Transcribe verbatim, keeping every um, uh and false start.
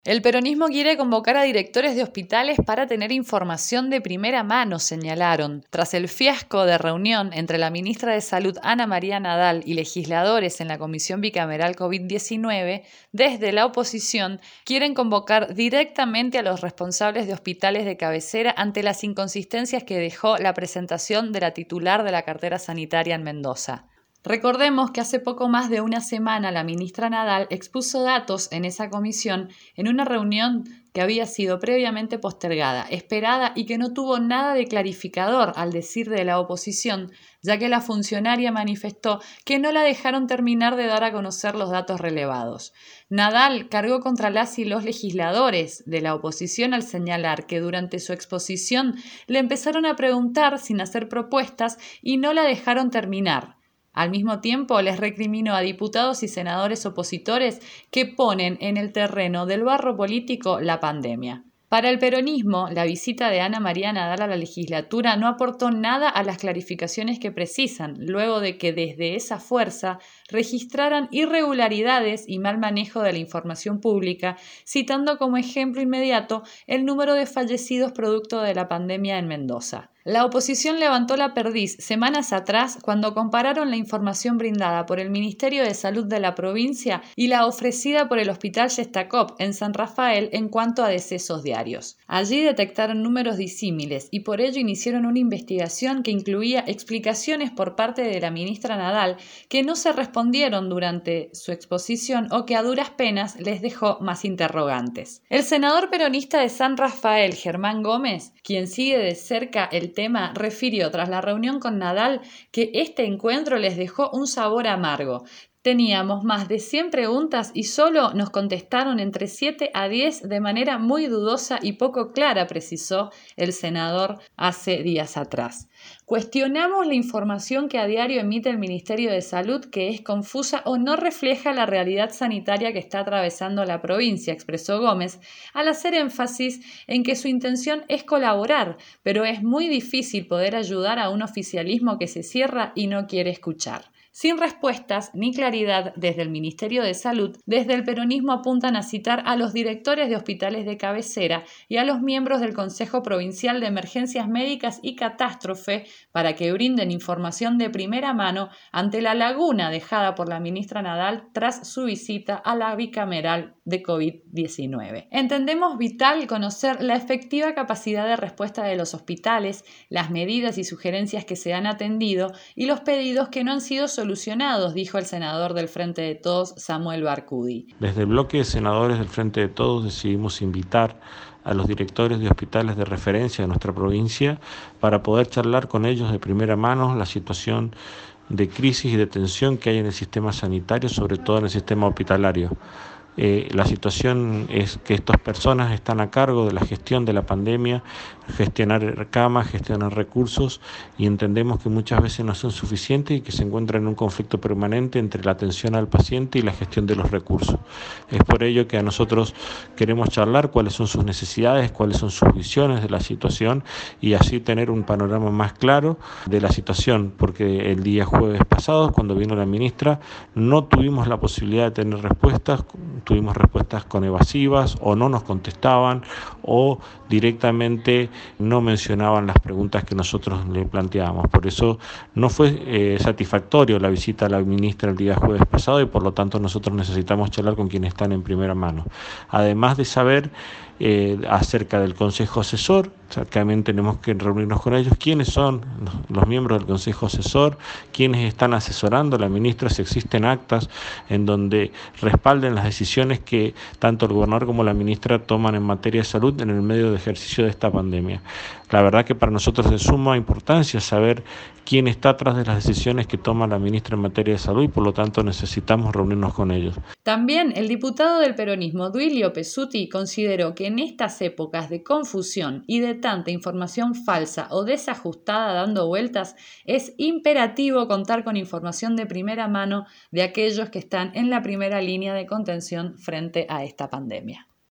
El peronismo quiere convocar a directores de hospitales para tener información de primera mano, señalaron. Tras el fiasco de reunión entre la ministra de Salud Ana María Nadal y legisladores en la Comisión Bicameral COVID diecinueve, desde la oposición quieren convocar directamente a los responsables de hospitales de cabecera ante las inconsistencias que dejó la presentación de la titular de la cartera sanitaria en Mendoza. Recordemos que hace poco más de una semana la ministra Nadal expuso datos en esa comisión en una reunión que había sido previamente postergada, esperada y que no tuvo nada de clarificador al decir de la oposición, ya que la funcionaria manifestó que no la dejaron terminar de dar a conocer los datos relevados. Nadal cargó contra las y los legisladores de la oposición al señalar que durante su exposición le empezaron a preguntar sin hacer propuestas y no la dejaron terminar. Al mismo tiempo, les recriminó a diputados y senadores opositores que ponen en el terreno del barro político la pandemia. Para el peronismo, la visita de Ana María Nadal a la legislatura no aportó nada a las clarificaciones que precisan, luego de que desde esa fuerza registraran irregularidades y mal manejo de la información pública, citando como ejemplo inmediato el número de fallecidos producto de la pandemia en Mendoza. La oposición levantó la perdiz semanas atrás cuando compararon la información brindada por el Ministerio de Salud de la provincia y la ofrecida por el Hospital Shestakov en San Rafael en cuanto a decesos diarios. Allí detectaron números disímiles y por ello iniciaron una investigación que incluía explicaciones por parte de la ministra Nadal que no se respondieron durante su exposición o que a duras penas les dejó más interrogantes. El senador peronista de San Rafael, Germán Gómez, quien sigue de cerca el tema, refirió tras la reunión con Nadal que este encuentro les dejó un sabor amargo. Teníamos más de cien preguntas y solo nos contestaron entre siete a diez de manera muy dudosa y poco clara, precisó el senador hace días atrás. Cuestionamos la información que a diario emite el Ministerio de Salud, que es confusa o no refleja la realidad sanitaria que está atravesando la provincia, expresó Gómez, al hacer énfasis en que su intención es colaborar, pero es muy difícil poder ayudar a un oficialismo que se cierra y no quiere escuchar. Sin respuestas ni claridad desde el Ministerio de Salud, desde el peronismo apuntan a citar a los directores de hospitales de cabecera y a los miembros del Consejo Provincial de Emergencias Médicas y Catástrofe para que brinden información de primera mano ante la laguna dejada por la ministra Nadal tras su visita a la bicameral de COVID diecinueve. Entendemos vital conocer la efectiva capacidad de respuesta de los hospitales, las medidas y sugerencias que se han atendido y los pedidos que no han sido solucionados, dijo el senador del Frente de Todos, Samuel Barcudi. Desde el bloque de senadores del Frente de Todos decidimos invitar a los directores de hospitales de referencia de nuestra provincia para poder charlar con ellos de primera mano la situación de crisis y de tensión que hay en el sistema sanitario, sobre todo en el sistema hospitalario. Eh, la situación es que estas personas están a cargo de la gestión de la pandemia, gestionar camas, gestionar recursos, y entendemos que muchas veces no son suficientes y que se encuentran en un conflicto permanente entre la atención al paciente y la gestión de los recursos. Es por ello que a nosotros queremos charlar cuáles son sus necesidades, cuáles son sus visiones de la situación y así tener un panorama más claro de la situación, porque el día jueves pasado, cuando vino la ministra, no tuvimos la posibilidad de tener respuestas. Tuvimos respuestas con evasivas o no nos contestaban o directamente no mencionaban las preguntas que nosotros le planteábamos. Por eso no fue eh, satisfactorio la visita a la ministra el día jueves pasado y por lo tanto nosotros necesitamos charlar con quienes están en primera mano. Además de saber eh, acerca del Consejo Asesor, también tenemos que reunirnos con ellos, quiénes son los, los miembros del Consejo Asesor, quiénes están asesorando a la ministra, si existen actas en donde respalden las decisiones que tanto el gobernador como la ministra toman en materia de salud en el medio de ejercicio de esta pandemia. La verdad que para nosotros es de suma importancia saber quién está atrás de las decisiones que toma la ministra en materia de salud y por lo tanto necesitamos reunirnos con ellos. También el diputado del peronismo, Duilio Pessuti, consideró que en estas épocas de confusión y de tanta información falsa o desajustada dando vueltas, es imperativo contar con información de primera mano de aquellos que están en la primera línea de contención frente a esta pandemia.